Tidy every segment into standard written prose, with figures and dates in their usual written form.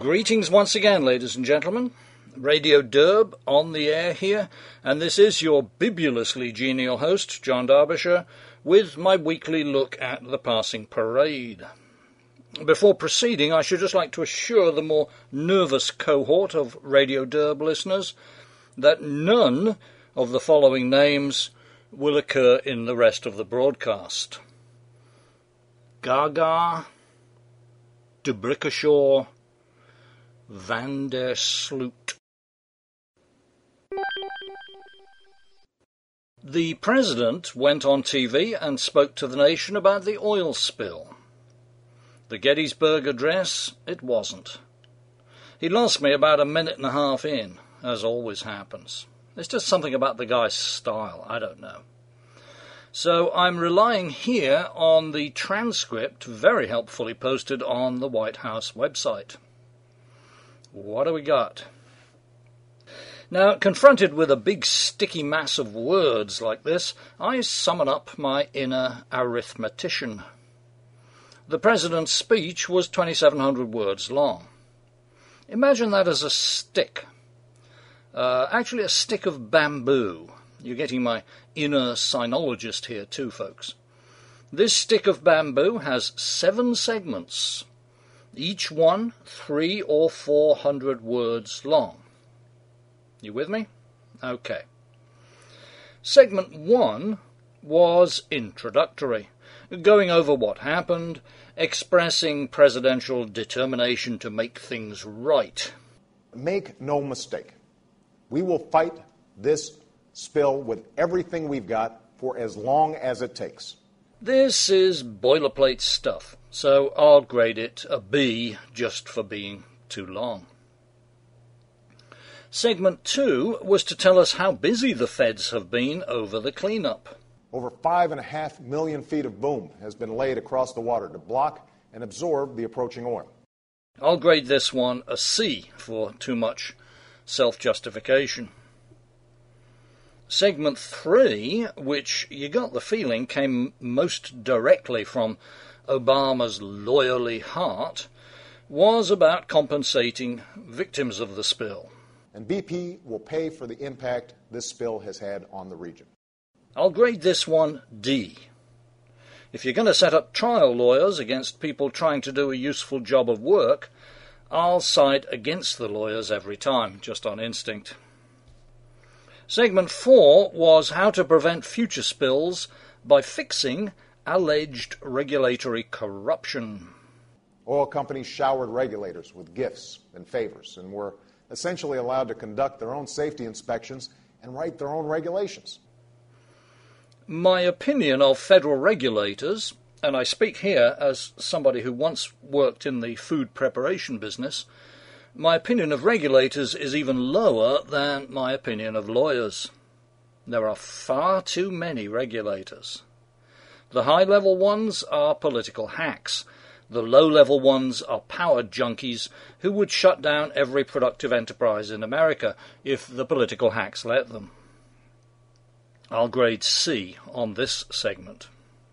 Greetings once again, ladies and gentlemen. Radio Derb on the air here, and this is your bibulously genial host, John Derbyshire, with my weekly look at the passing parade. Before proceeding, I should just like to assure the more nervous cohort of Radio Derb listeners that none of the following names will occur in the rest of the broadcast. Gaga, de Brickashaw, Van der Sloot. The President went on TV and spoke to the nation about the oil spill. The Gettysburg Address, it wasn't. He lost me about a minute and a half in, as always happens. It's just something about the guy's style, I don't know. So I'm relying here on the transcript, very helpfully posted on the White House website. What do we got? Now, confronted with a big sticky mass of words like this, I summon up my inner arithmetician. The President's speech was 2,700 words long. Imagine that as a stick. Actually, a stick of bamboo. You're getting my inner sinologist here too, folks. This stick of bamboo has 7 segments, each one 300 or 400 words long. You with me? Okay. Segment 1 was introductory, going over what happened, expressing presidential determination to make things right. Make no mistake, we will fight this spill with everything we've got for as long as it takes. This is boilerplate stuff, so I'll grade it a B just for being too long. Segment 2 was to tell us how busy the feds have been over the cleanup. Over 5.5 million feet of boom has been laid across the water to block and absorb the approaching oil. I'll grade this one a C for too much self-justification. Segment 3, which you got the feeling came most directly from Obama's lawyerly heart, was about compensating victims of the spill. And BP will pay for the impact this spill has had on the region. I'll grade this one D. If you're going to set up trial lawyers against people trying to do a useful job of work, I'll side against the lawyers every time, just on instinct. Segment 4 was how to prevent future spills by fixing alleged regulatory corruption. Oil companies showered regulators with gifts and favors and were essentially allowed to conduct their own safety inspections and write their own regulations. My opinion of federal regulators, and I speak here as somebody who once worked in the food preparation business, my opinion of regulators is even lower than my opinion of lawyers. There are far too many regulators. The high-level ones are political hacks. The low-level ones are power junkies who would shut down every productive enterprise in America if the political hacks let them. I'll grade C on this segment.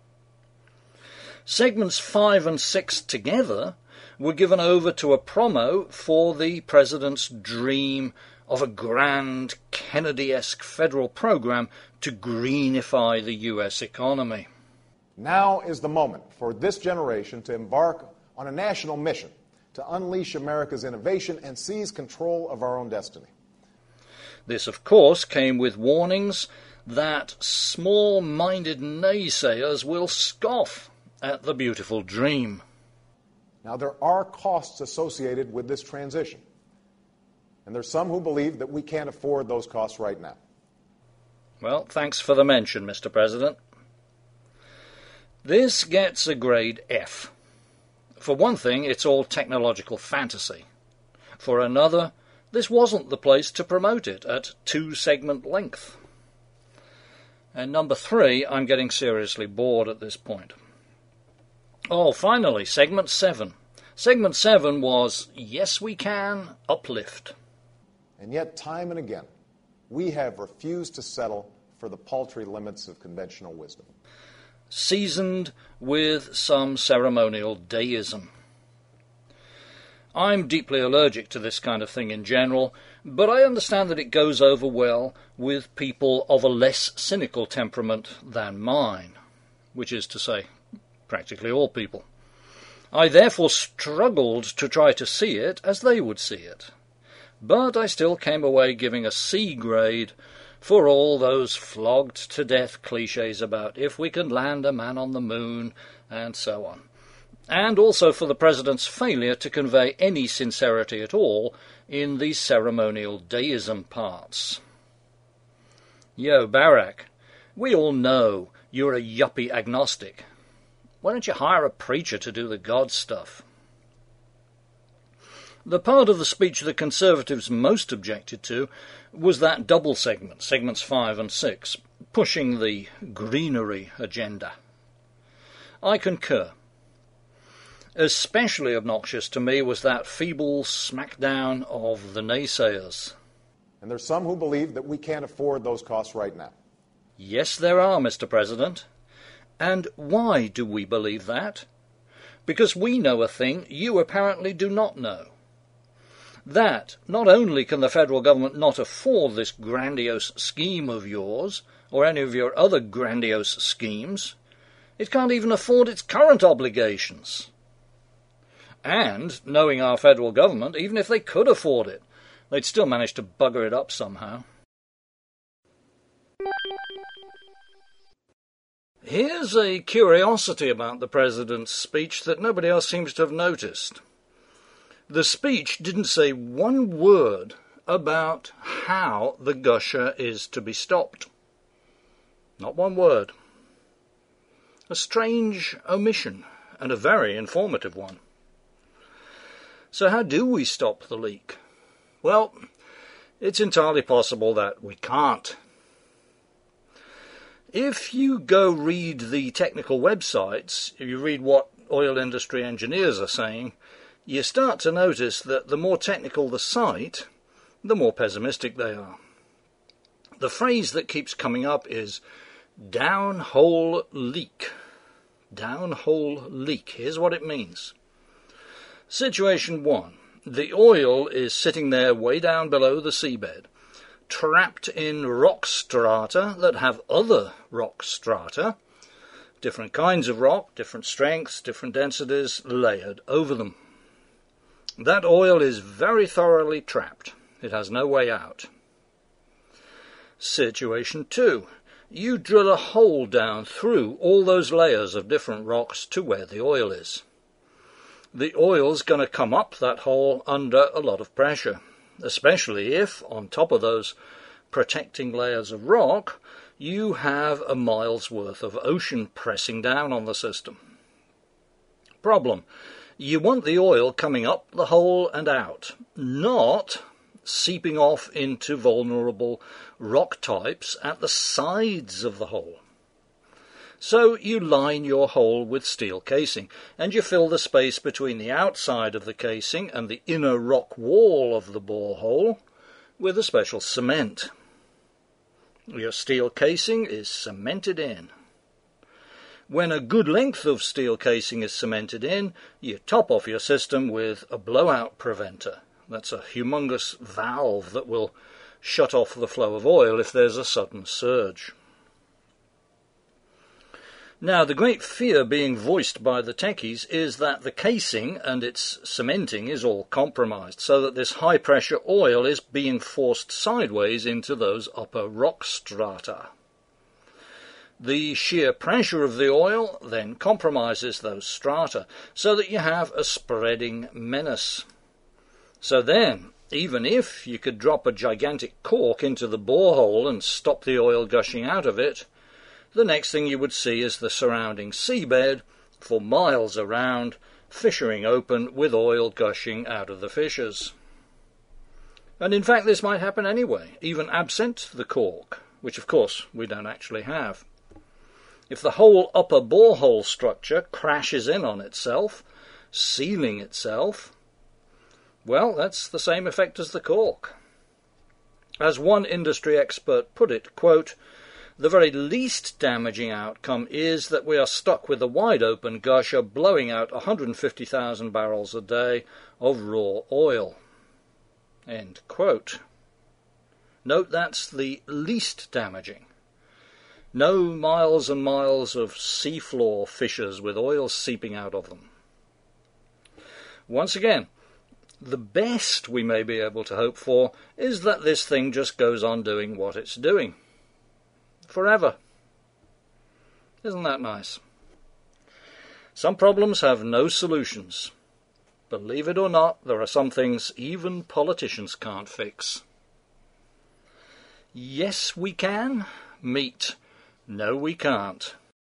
Segments 5 and 6 together were given over to a promo for the President's dream of a grand Kennedy-esque federal program to greenify the U.S. economy. Now is the moment for this generation to embark on a national mission to unleash America's innovation and seize control of our own destiny. This, of course, came with warnings that small-minded naysayers will scoff at the beautiful dream. Now, there are costs associated with this transition, and there's some who believe that we can't afford those costs right now. Well, thanks for the mention, Mr. President. This gets a grade F. For one thing, it's all technological fantasy. For another, this wasn't the place to promote it at 2-segment length. And number 3, I'm getting seriously bored at this point. Oh, finally, segment 7. Segment 7 was Yes We Can, Uplift. And yet, time and again, we have refused to settle for the paltry limits of conventional wisdom. Seasoned with some ceremonial deism. I'm deeply allergic to this kind of thing in general, but I understand that it goes over well with people of a less cynical temperament than mine, which is to say, practically all people. I therefore struggled to try to see it as they would see it, but I still came away giving a C grade for all those flogged-to-death clichés about if we can land a man on the moon, and so on. And also for the President's failure to convey any sincerity at all in the ceremonial deism parts. Yo, Barack, we all know you're a yuppie agnostic. Why don't you hire a preacher to do the God stuff? The part of the speech the Conservatives most objected to was that double segment, segments 5 and 6, pushing the greenery agenda. I concur. Especially obnoxious to me was that feeble smackdown of the naysayers. And there's some who believe that we can't afford those costs right now. Yes, there are, Mr. President. And why do we believe that? Because we know a thing you apparently do not know. That not only can the federal government not afford this grandiose scheme of yours, or any of your other grandiose schemes, it can't even afford its current obligations. And, knowing our federal government, even if they could afford it, they'd still manage to bugger it up somehow. Here's a curiosity about the President's speech that nobody else seems to have noticed. The speech didn't say one word about how the gusher is to be stopped. Not one word. A strange omission, and a very informative one. So how do we stop the leak? Well, it's entirely possible that we can't. If you go read the technical websites, if you read what oil industry engineers are saying, you start to notice that the more technical the site, the more pessimistic they are. The phrase that keeps coming up is downhole leak. Downhole leak. Here's what it means. Situation 1. The oil is sitting there way down below the seabed, trapped in rock strata that have other rock strata, different kinds of rock, different strengths, different densities, layered over them. That oil is very thoroughly trapped. It has no way out. Situation 2. You drill a hole down through all those layers of different rocks to where the oil is. The oil's going to come up that hole under a lot of pressure, especially if, on top of those protecting layers of rock, you have a mile's worth of ocean pressing down on the system. Problem. You want the oil coming up the hole and out, not seeping off into vulnerable rock types at the sides of the hole. So you line your hole with steel casing, and you fill the space between the outside of the casing and the inner rock wall of the borehole with a special cement. Your steel casing is cemented in. When a good length of steel casing is cemented in, you top off your system with a blowout preventer. That's a humongous valve that will shut off the flow of oil if there's a sudden surge. Now, the great fear being voiced by the techies is that the casing and its cementing is all compromised, so that this high-pressure oil is being forced sideways into those upper rock strata. The sheer pressure of the oil then compromises those strata, so that you have a spreading menace. So then, even if you could drop a gigantic cork into the borehole and stop the oil gushing out of it, the next thing you would see is the surrounding seabed, for miles around, fissuring open with oil gushing out of the fissures. And in fact this might happen anyway, even absent the cork, which of course we don't actually have. If the whole upper borehole structure crashes in on itself, sealing itself, well, that's the same effect as the cork. As one industry expert put it, quote, The very least damaging outcome is that we are stuck with a wide-open gusher blowing out 150,000 barrels a day of raw oil." End quote. Note that's the least damaging. No miles and miles of seafloor fissures with oil seeping out of them. Once again, the best we may be able to hope for is that this thing just goes on doing what it's doing. Forever. Isn't that nice? Some problems have no solutions. Believe it or not, there are some things even politicians can't fix. Yes, we can. Meet. No, we can't.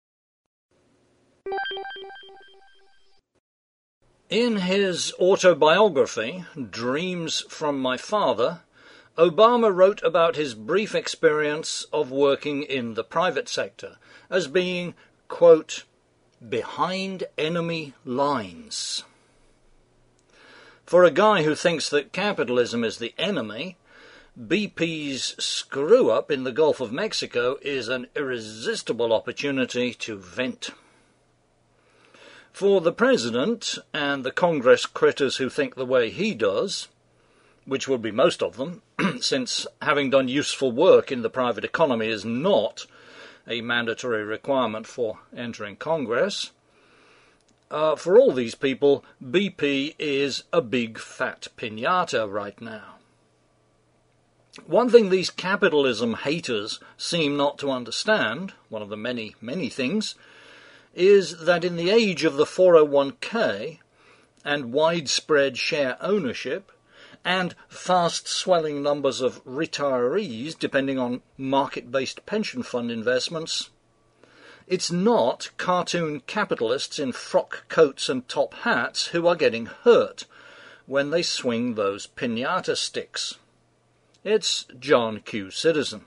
In his autobiography, Dreams from My Father, Obama wrote about his brief experience of working in the private sector as being, quote, "behind enemy lines." For a guy who thinks that capitalism is the enemy, BP's screw-up in the Gulf of Mexico is an irresistible opportunity to vent. For the President and the Congress critters who think the way he does, which will be most of them, since having done useful work in the private economy is not a mandatory requirement for entering Congress, for all these people, BP is a big fat piñata right now. One thing these capitalism haters seem not to understand, one of the many, many things, is that in the age of the 401k and widespread share ownership and fast-swelling numbers of retirees depending on market-based pension fund investments, it's not cartoon capitalists in frock coats and top hats who are getting hurt when they swing those piñata sticks. It's John Q. Citizen.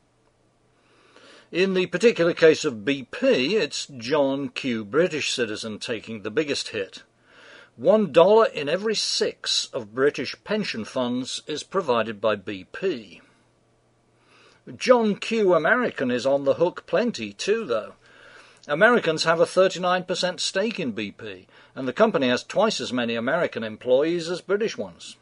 In the particular case of BP, it's John Q. British Citizen taking the biggest hit. $1 in every 6 of British pension funds is provided by BP. John Q. American is on the hook plenty too, though. Americans have a 39% stake in BP, and the company has twice as many American employees as British ones.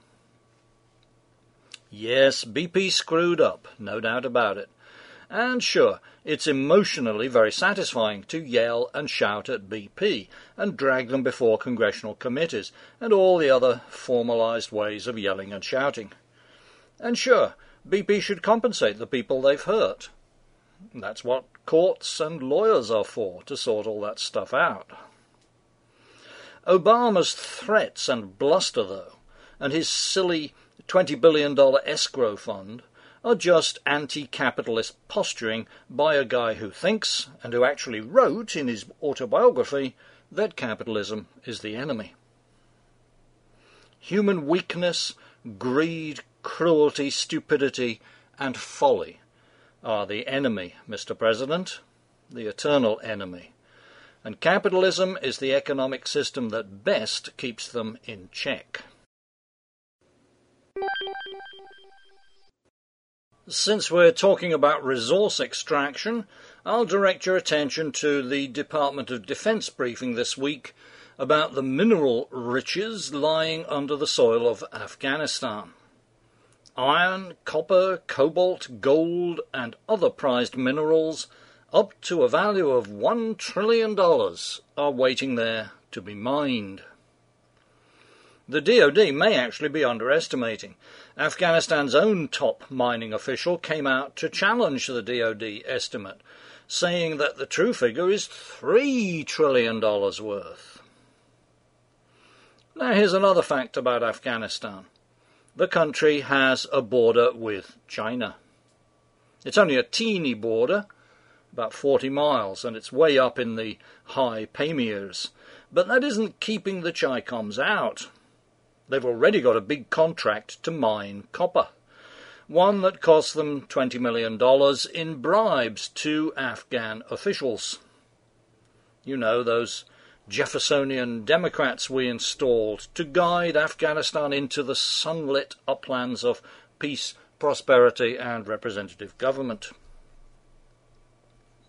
Yes, BP screwed up, no doubt about it. And sure, it's emotionally very satisfying to yell and shout at BP and drag them before congressional committees and all the other formalized ways of yelling and shouting. And sure, BP should compensate the people they've hurt. That's what courts and lawyers are for, to sort all that stuff out. Obama's threats and bluster, though, and his silly $20 billion escrow fund are just anti-capitalist posturing by a guy who thinks, and who actually wrote in his autobiography, that capitalism is the enemy. Human weakness, greed, cruelty, stupidity, and folly are the enemy, Mr. President, the eternal enemy. And capitalism is the economic system that best keeps them in check. Since we're talking about resource extraction, I'll direct your attention to the Department of Defense briefing this week about the mineral riches lying under the soil of Afghanistan. Iron, copper, cobalt, gold, and other prized minerals up to a value of $1 trillion are waiting there to be mined. The DoD may actually be underestimating. Afghanistan's own top mining official came out to challenge the DoD estimate, saying that the true figure is $3 trillion worth. Now here's another fact about Afghanistan. The country has a border with China. It's only a teeny border, about 40 miles, and it's way up in the high Pamirs. But that isn't keeping the Chi-Coms out. They've already got a big contract to mine copper, one that cost them $20 million in bribes to Afghan officials. You know, those Jeffersonian Democrats we installed to guide Afghanistan into the sunlit uplands of peace, prosperity, and representative government.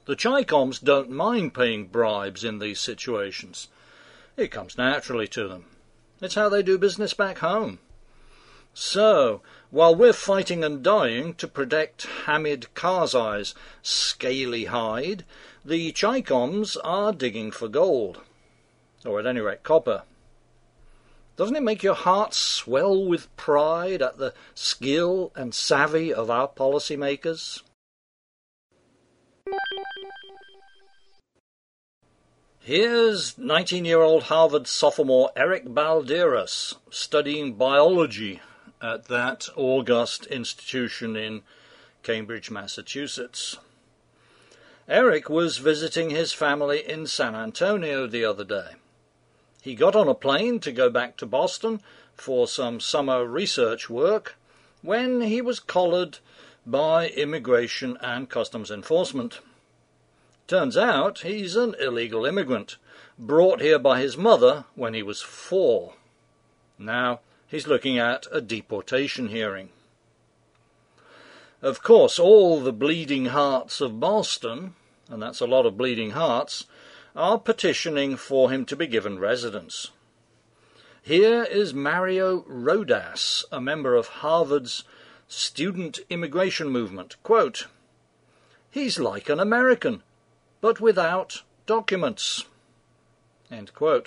The Chicoms don't mind paying bribes in these situations. It comes naturally to them. It's how they do business back home. So, while we're fighting and dying to protect Hamid Karzai's scaly hide, the Chicoms are digging for gold. Or at any rate copper. Doesn't it make your heart swell with pride at the skill and savvy of our policymakers? Here's 19-year-old Harvard sophomore Eric Balderas studying biology at that august institution in Cambridge, Massachusetts. Eric was visiting his family in San Antonio the other day. He got on a plane to go back to Boston for some summer research work when he was collared by Immigration and Customs Enforcement. Turns out he's an illegal immigrant, brought here by his mother when he was 4. Now he's looking at a deportation hearing. Of course, all the bleeding hearts of Boston, and that's a lot of bleeding hearts, are petitioning for him to be given residence. Here is Mario Rodas, a member of Harvard's student immigration movement. Quote, "He's like an American, but without documents." End quote.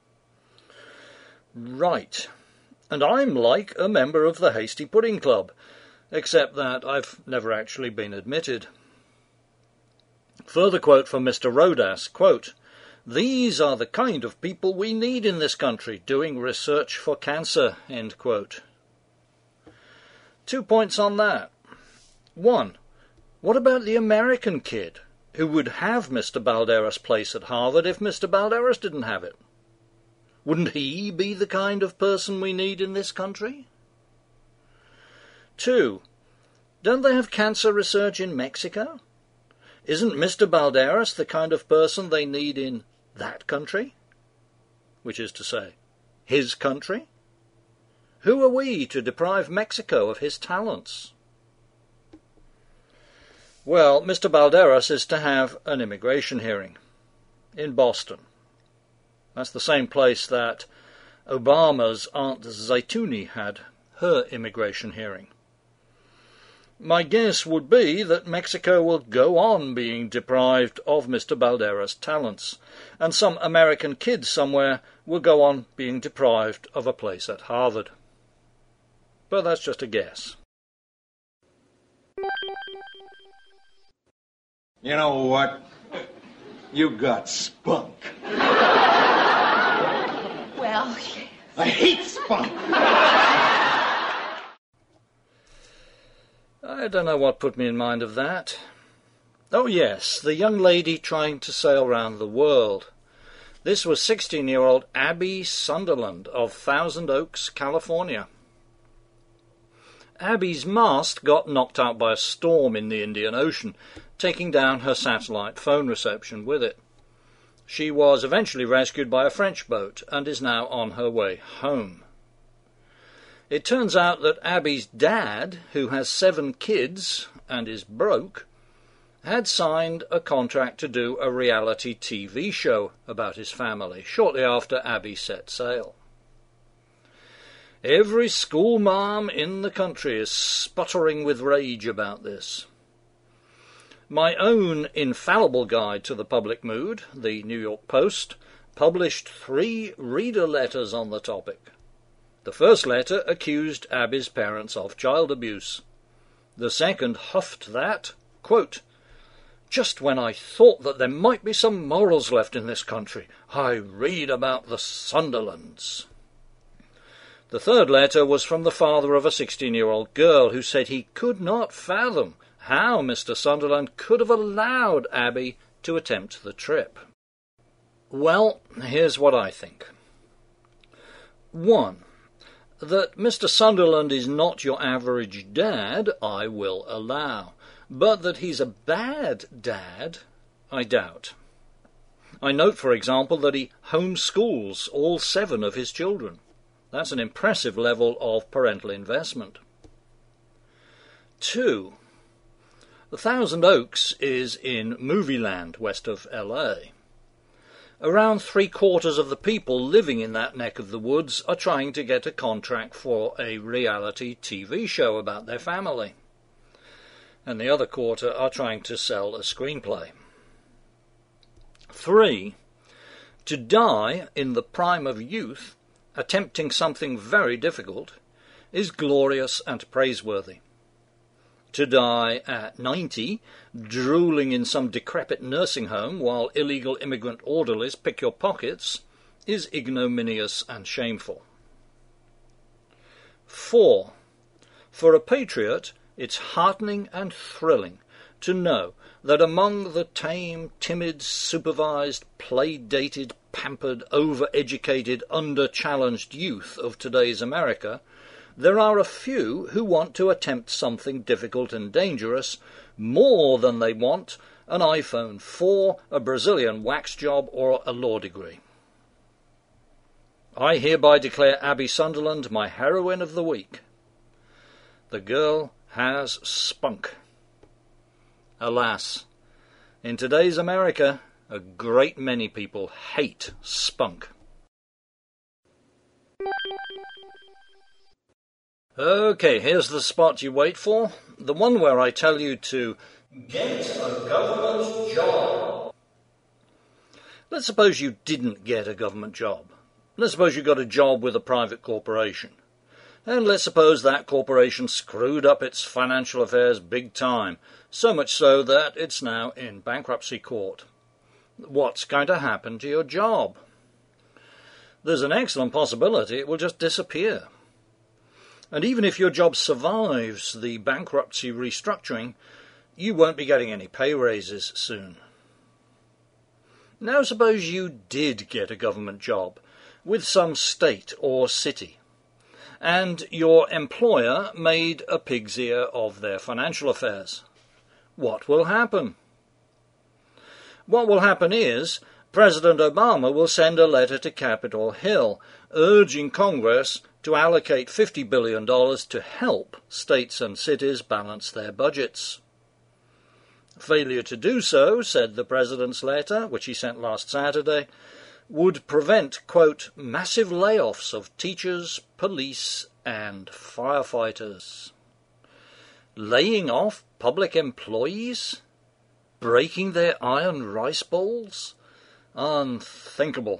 Right. And I'm like a member of the Hasty Pudding Club, except that I've never actually been admitted. Further quote from Mr. Rodas, quote, "These are the kind of people we need in this country doing research for cancer," end quote. 2 points on that. 1. What about the American kid who would have Mr. Balderas' place at Harvard if Mr. Balderas didn't have it? Wouldn't he be the kind of person we need in this country? 2. Don't they have cancer research in Mexico? Isn't Mr. Balderas the kind of person they need in that country? Which is to say, his country? Who are we to deprive Mexico of his talents? Well, Mr. Balderas is to have an immigration hearing in Boston. That's the same place that Obama's Aunt Zaytouni had her immigration hearing. My guess would be that Mexico will go on being deprived of Mr. Balderas' talents, and some American kid somewhere will go on being deprived of a place at Harvard. But that's just a guess. You know what? You got spunk. Well, I hate spunk. I don't know what put me in mind of that. Oh yes, the young lady trying to sail round the world. This was 16-year-old Abby Sunderland of Thousand Oaks, California. Abby's mast got knocked out by a storm in the Indian Ocean, taking down her satellite phone reception with it. She was eventually rescued by a French boat and is now on her way home. It turns out that Abby's dad, who has 7 kids and is broke, had signed a contract to do a reality TV show about his family shortly after Abby set sail. Every schoolmarm in the country is sputtering with rage about this. My own infallible guide to the public mood, the New York Post, published 3 reader letters on the topic. The first letter accused Abby's parents of child abuse. The second huffed that, quote, "Just when I thought that there might be some morals left in this country, I read about the Sunderlands." The third letter was from the father of a 16-year-old girl who said he could not fathom how Mr. Sunderland could have allowed Abby to attempt the trip. Well, here's what I think. 1. That Mr. Sunderland is not your average dad, I will allow. But that he's a bad dad, I doubt. I note, for example, that he homeschools all 7 of his children. That's an impressive level of parental investment. 2. The Thousand Oaks is in Movieland, west of LA. Around 3/4 of the people living in that neck of the woods are trying to get a contract for a reality TV show about their family. And the other quarter are trying to sell a screenplay. 3. To die in the prime of youth, attempting something very difficult, is glorious and praiseworthy. To die at 90, drooling in some decrepit nursing home while illegal immigrant orderlies pick your pockets, is ignominious and shameful. 4. For a patriot, it's heartening and thrilling to know that among the tame, timid, supervised, play-dated, pampered, over-educated, under-challenged youth of today's America, there are a few who want to attempt something difficult and dangerous more than they want an iPhone 4, a Brazilian wax job, or a law degree. I hereby declare Abby Sunderland my heroine of the week. The girl has spunk. Alas, in today's America, a great many people hate spunk. Okay, here's the spot you wait for, the one where I tell you to get a government job. Let's suppose you didn't get a government job. Let's suppose you got a job with a private corporation. And let's suppose that corporation screwed up its financial affairs big time, so much so that it's now in bankruptcy court. What's going to happen to your job? There's an excellent possibility it will just disappear. And even if your job survives the bankruptcy restructuring, you won't be getting any pay raises soon. Now suppose you did get a government job with some state or city, and your employer made a pig's ear of their financial affairs. What will happen? What will happen is President Obama will send a letter to Capitol Hill urging Congress to allocate $50 billion to help states and cities balance their budgets. Failure to do so, said the President's letter, which he sent last Saturday, would prevent, quote, massive layoffs of teachers, police, and firefighters. Laying off public employees? Breaking their iron rice bowls? Unthinkable.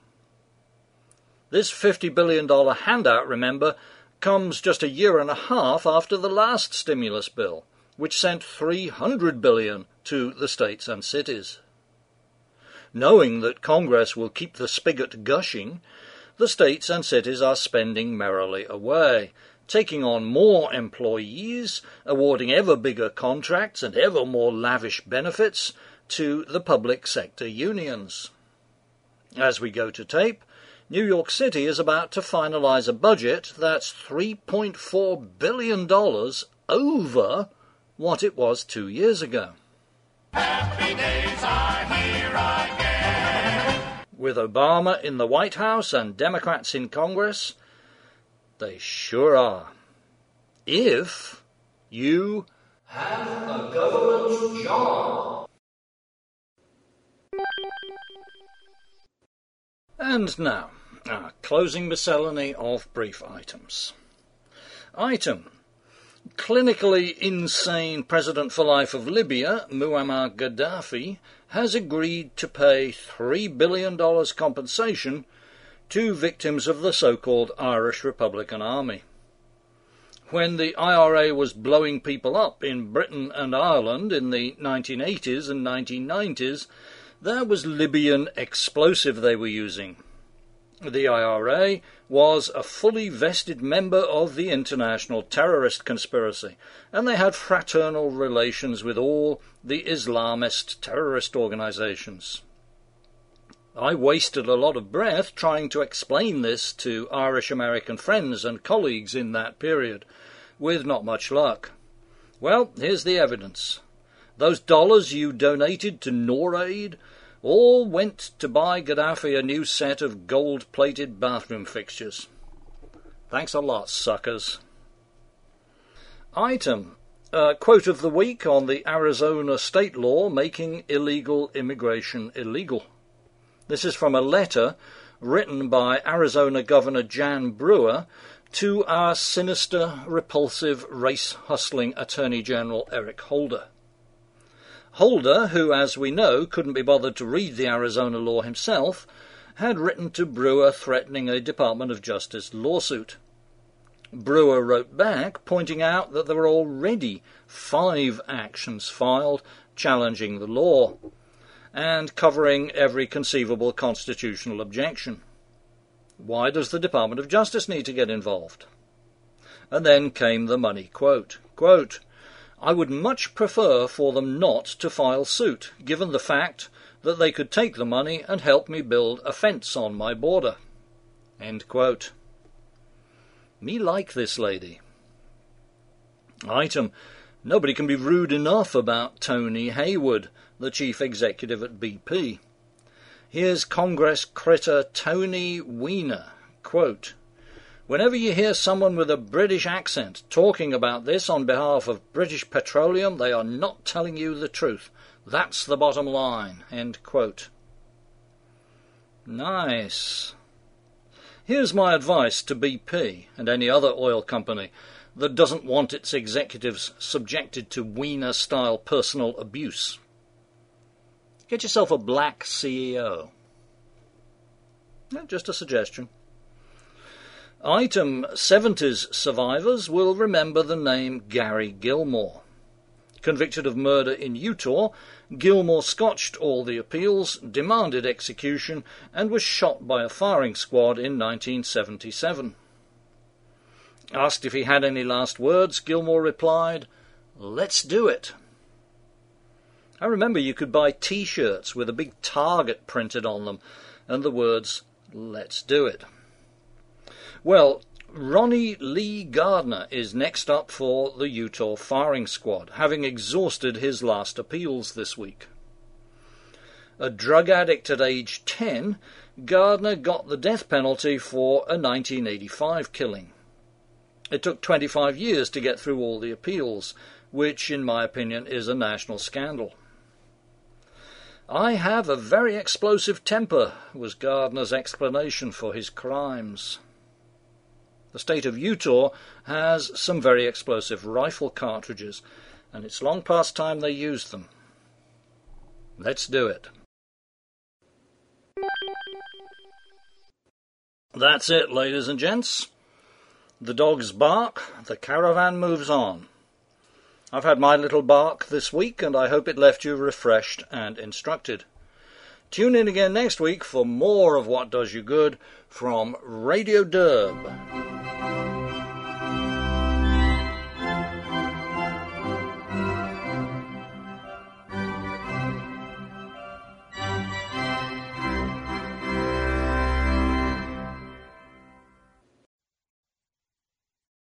This $50 billion handout, remember, comes just a year and a half after the last stimulus bill, which sent $300 billion to the states and cities. Knowing that Congress will keep the spigot gushing, the states and cities are spending merrily away, taking on more employees, awarding ever bigger contracts and ever more lavish benefits to the public sector unions. As we go to tape, New York City is about to finalize a budget that's $3.4 billion over what it was 2 years ago. Happy days are here again. With Obama in the White House and Democrats in Congress, they sure are. If you have a government job. And now, our closing miscellany of brief items. Item: clinically insane President for life of Libya, Muammar Gaddafi, has agreed to pay $3 billion compensation to victims of the so-called Irish Republican Army. When the IRA was blowing people up in Britain and Ireland in the 1980s and 1990s, there was Libyan explosive they were using. The IRA was a fully vested member of the international terrorist conspiracy, and they had fraternal relations with all the Islamist terrorist organizations. I wasted a lot of breath trying to explain this to Irish-American friends and colleagues in that period, with not much luck. Well, here's the evidence. Those dollars you donated to NORAID all went to buy Gaddafi a new set of gold-plated bathroom fixtures. Thanks a lot, suckers. Item: quote of the week on the Arizona state law making illegal immigration illegal. This is from a letter written by Arizona Governor Jan Brewer to our sinister, repulsive, race-hustling Attorney General Eric Holder. Holder, who, as we know, couldn't be bothered to read the Arizona law himself, had written to Brewer threatening a Department of Justice lawsuit. Brewer wrote back, pointing out that there were already 5 actions filed challenging the law, and covering every conceivable constitutional objection. Why does the Department of Justice need to get involved? And then came the money quote. Quote, I would much prefer for them not to file suit, given the fact that they could take the money and help me build a fence on my border. End quote. Me like this lady. Item, nobody can be rude enough about Tony Hayward, the chief executive at BP. Here's Congress critter Tony Weiner. Quote, whenever you hear someone with a British accent talking about this on behalf of British Petroleum, they are not telling you the truth. That's the bottom line. End quote. Nice. Here's my advice to BP and any other oil company that doesn't want its executives subjected to Weiner-style personal abuse. Get yourself a black CEO. Just a suggestion. Item, 70s survivors will remember the name Gary Gilmore. Convicted of murder in Utah, Gilmore scotched all the appeals, demanded execution, and was shot by a firing squad in 1977. Asked if he had any last words, Gilmore replied, "Let's do it." I remember you could buy T-shirts with a big target printed on them, and the words, "Let's do it." Well, Ronnie Lee Gardner is next up for the Utah firing squad, having exhausted his last appeals this week. A drug addict at age 10, Gardner got the death penalty for a 1985 killing. It took 25 years to get through all the appeals, which, in my opinion, is a national scandal. I have a very explosive temper, was Gardner's explanation for his crimes. The state of Utah has some very explosive rifle cartridges, and it's long past time they used them. Let's do it. That's it, ladies and gents. The dogs bark, the caravan moves on. I've had my little bark this week, and I hope it left you refreshed and instructed. Tune in again next week for more of What Does You Good from Radio Derb.